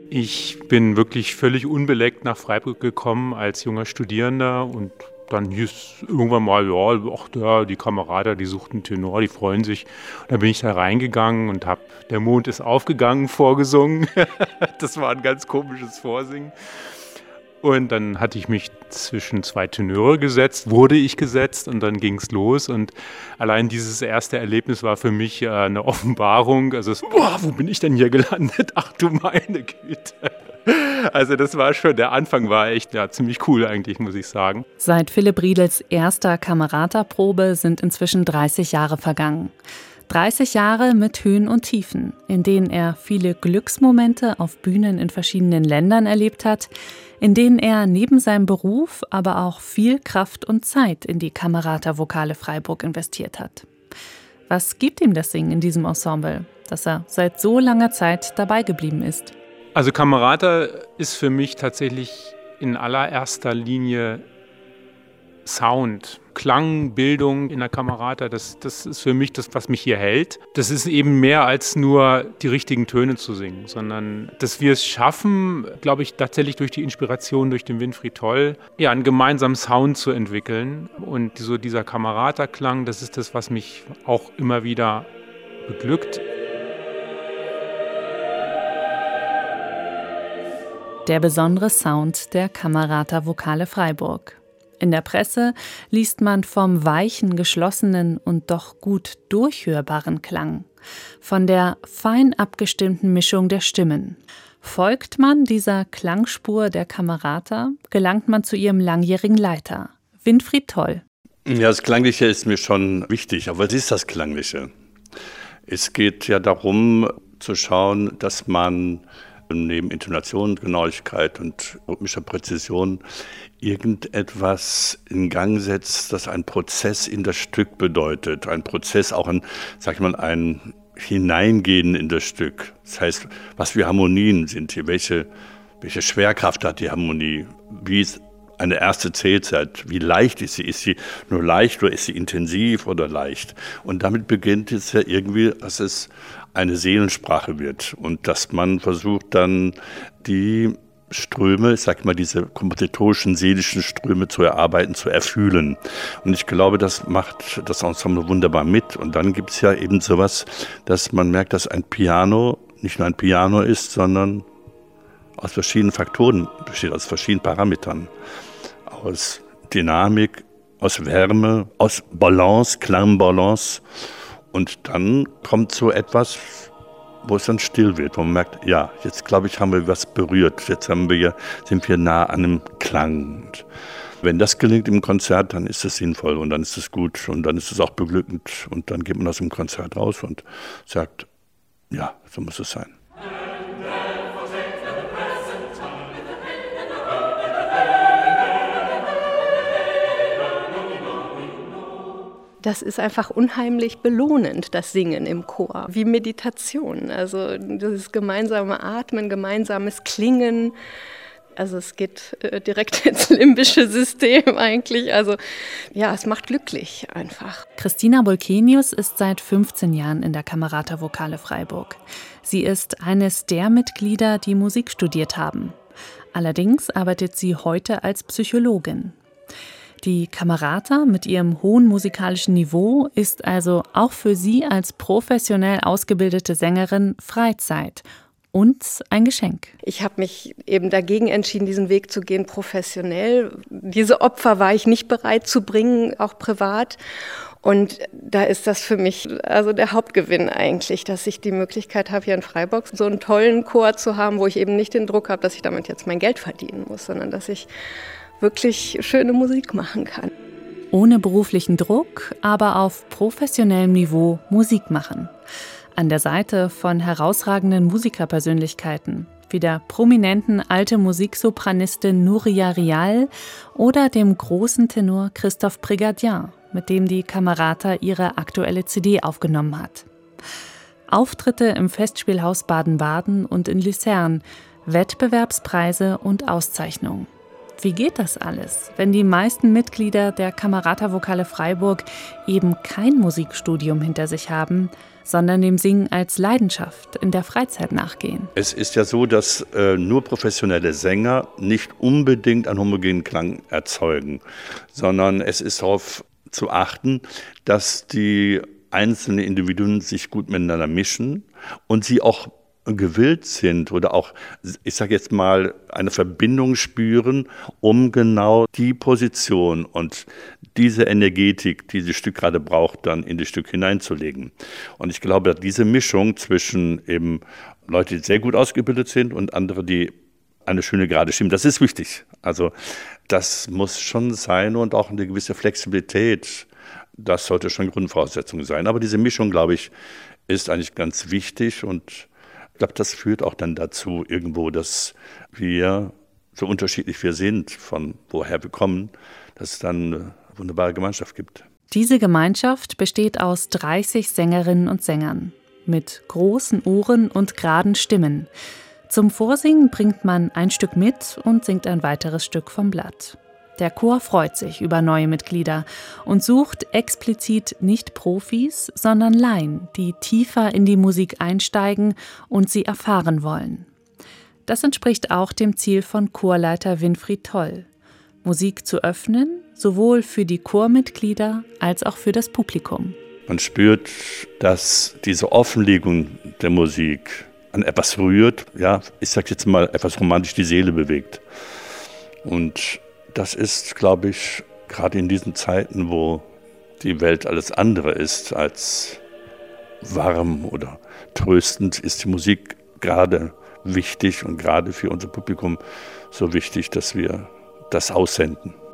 Ich bin wirklich völlig unbeleckt nach Freiburg gekommen als junger Studierender und dann hieß irgendwann mal, ja, ach ja, die Kamerader, die suchten Tenor, die freuen sich. Und dann bin ich da reingegangen und habe Der Mond ist aufgegangen vorgesungen. Das war ein ganz komisches Vorsingen. Und dann hatte ich mich zwischen zwei Tenöre gesetzt, wurde ich gesetzt und dann ging es los. Und allein dieses erste Erlebnis war für mich eine Offenbarung. Also, wo bin ich denn hier gelandet? Ach du meine Güte. Also das war schon, der Anfang war echt ziemlich cool eigentlich, muss ich sagen. Seit Philipp Riedels erster Camerata-Probe sind inzwischen 30 Jahre vergangen. 30 Jahre mit Höhen und Tiefen, in denen er viele Glücksmomente auf Bühnen in verschiedenen Ländern erlebt hat, in denen er neben seinem Beruf aber auch viel Kraft und Zeit in die Camerata Vocale Freiburg investiert hat. Was gibt ihm das Singen in diesem Ensemble, dass er seit so langer Zeit dabei geblieben ist? Also Camerata ist für mich tatsächlich in allererster Linie Sound, Klang, Bildung in der Camerata, das ist für mich das, was mich hier hält. Das ist eben mehr als nur die richtigen Töne zu singen, sondern dass wir es schaffen, glaube ich, tatsächlich durch die Inspiration durch den Winfried Toll, einen gemeinsamen Sound zu entwickeln. Und so dieser Camerata-Klang, das ist das, was mich auch immer wieder beglückt. Der besondere Sound der Camerata Vocale Freiburg. In der Presse liest man vom weichen, geschlossenen und doch gut durchhörbaren Klang, von der fein abgestimmten Mischung der Stimmen. Folgt man dieser Klangspur der Camerata, gelangt man zu ihrem langjährigen Leiter, Winfried Toll. Ja, das Klangliche ist mir schon wichtig, aber was ist das Klangliche? Es geht ja darum, zu schauen, dass man neben Intonation, Genauigkeit und rhythmischer Präzision irgendetwas in Gang setzt, das ein Prozess in das Stück bedeutet. Ein Prozess, auch ein Hineingehen in das Stück. Das heißt, was für Harmonien sind hier, welche Schwerkraft hat die Harmonie, wie ist eine erste Zählzeit, wie leicht ist sie? Ist sie nur leicht oder ist sie intensiv oder leicht? Und damit beginnt es ja irgendwie, dass es eine Seelensprache wird und dass man versucht dann die Ströme, ich sag mal diese kompositorischen, seelischen Ströme zu erarbeiten, zu erfühlen. Und ich glaube, das macht das Ensemble wunderbar mit. Und dann gibt es ja eben sowas, dass man merkt, dass ein Piano nicht nur ein Piano ist, sondern aus verschiedenen Faktoren besteht, aus verschiedenen Parametern. Aus Dynamik, aus Wärme, aus Balance, Klangbalance. Und dann kommt so etwas, wo es dann still wird, wo man merkt, ja, jetzt glaube ich, haben wir was berührt. Jetzt sind wir nah an einem Klang. Und wenn das gelingt im Konzert, dann ist es sinnvoll und dann ist es gut und dann ist es auch beglückend. Und dann geht man aus dem Konzert raus und sagt, ja, so muss es sein. Das ist einfach unheimlich belohnend, das Singen im Chor, wie Meditation. Also dieses gemeinsame Atmen, gemeinsames Klingen. Also es geht direkt ins limbische System eigentlich. Also ja, es macht glücklich einfach. Christina Bolkenius ist seit 15 Jahren in der Camerata Vocale Freiburg. Sie ist eines der Mitglieder, die Musik studiert haben. Allerdings arbeitet sie heute als Psychologin. Die Camerata mit ihrem hohen musikalischen Niveau ist also auch für sie als professionell ausgebildete Sängerin Freizeit und ein Geschenk. Ich habe mich eben dagegen entschieden, diesen Weg zu gehen, professionell. Diese Opfer war ich nicht bereit zu bringen, auch privat. Und da ist das für mich also der Hauptgewinn eigentlich, dass ich die Möglichkeit habe, hier in Freiburg so einen tollen Chor zu haben, wo ich eben nicht den Druck habe, dass ich damit jetzt mein Geld verdienen muss, sondern dass ich wirklich schöne Musik machen kann. Ohne beruflichen Druck, aber auf professionellem Niveau Musik machen. An der Seite von herausragenden Musikerpersönlichkeiten, wie der prominenten alte Musiksopranistin Nuria Rial oder dem großen Tenor Christophe Brigadier, mit dem die Camerata ihre aktuelle CD aufgenommen hat. Auftritte im Festspielhaus Baden-Baden und in Luzern, Wettbewerbspreise und Auszeichnungen. Wie geht das alles, wenn die meisten Mitglieder der Camerata Vocale Freiburg eben kein Musikstudium hinter sich haben, sondern dem Singen als Leidenschaft in der Freizeit nachgehen? Es ist ja so, dass nur professionelle Sänger nicht unbedingt einen homogenen Klang erzeugen, sondern es ist darauf zu achten, dass die einzelnen Individuen sich gut miteinander mischen und sie auch gewillt sind oder auch, ich sage jetzt mal, eine Verbindung spüren, um genau die Position und diese Energetik, die das Stück gerade braucht, dann in das Stück hineinzulegen. Und ich glaube, diese Mischung zwischen eben Leute, die sehr gut ausgebildet sind und andere, die eine schöne Gerade stimmen, das ist wichtig. Also das muss schon sein und auch eine gewisse Flexibilität. Das sollte schon Grundvoraussetzung sein. Aber diese Mischung, glaube ich, ist eigentlich ganz wichtig und ich glaube, das führt auch dann dazu irgendwo, dass wir, so unterschiedlich wir sind, von woher wir kommen, dass es dann eine wunderbare Gemeinschaft gibt. Diese Gemeinschaft besteht aus 30 Sängerinnen und Sängern mit großen Ohren und geraden Stimmen. Zum Vorsingen bringt man ein Stück mit und singt ein weiteres Stück vom Blatt. Der Chor freut sich über neue Mitglieder und sucht explizit nicht Profis, sondern Laien, die tiefer in die Musik einsteigen und sie erfahren wollen. Das entspricht auch dem Ziel von Chorleiter Winfried Toll, Musik zu öffnen, sowohl für die Chormitglieder als auch für das Publikum. Man spürt, dass diese Offenlegung der Musik an etwas rührt, ja, ich sage jetzt mal etwas romantisch die Seele bewegt. Und das ist, glaube ich, gerade in diesen Zeiten, wo die Welt alles andere ist als warm oder tröstend, ist die Musik gerade wichtig und gerade für unser Publikum so wichtig, dass wir das aussenden.